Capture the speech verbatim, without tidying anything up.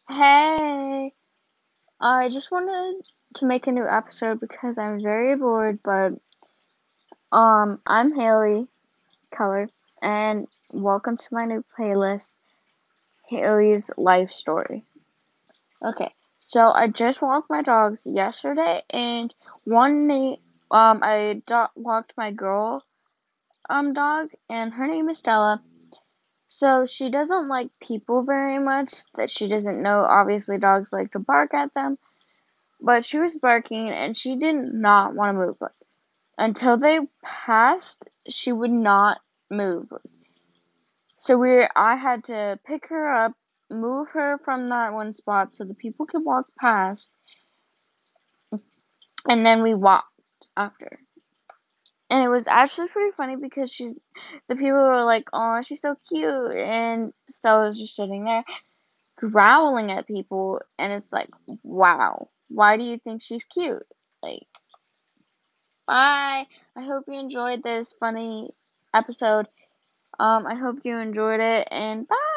Hey, I just wanted to make a new episode because I'm very bored, but um, I'm Haley Keller, and welcome to my new playlist, Haley's Life Story. Okay, so I just walked my dogs yesterday, and one night, um, I do- walked my girl, um, dog, and her name is Stella. So she doesn't like people very much, that she doesn't know. Obviously, dogs like to bark at them. But she was barking and she did not want to move. Until they passed, she would not move. So we I had to pick her up, move her from that one spot so the people could walk past, and then we walked after. And it was actually pretty funny because she's the people were like, "Oh, she's so cute." And so I was just sitting there growling at people, and it's like, "Wow. Why do you think she's cute?" Like, bye. I hope you enjoyed this funny episode. Um, I hope you enjoyed it, and bye.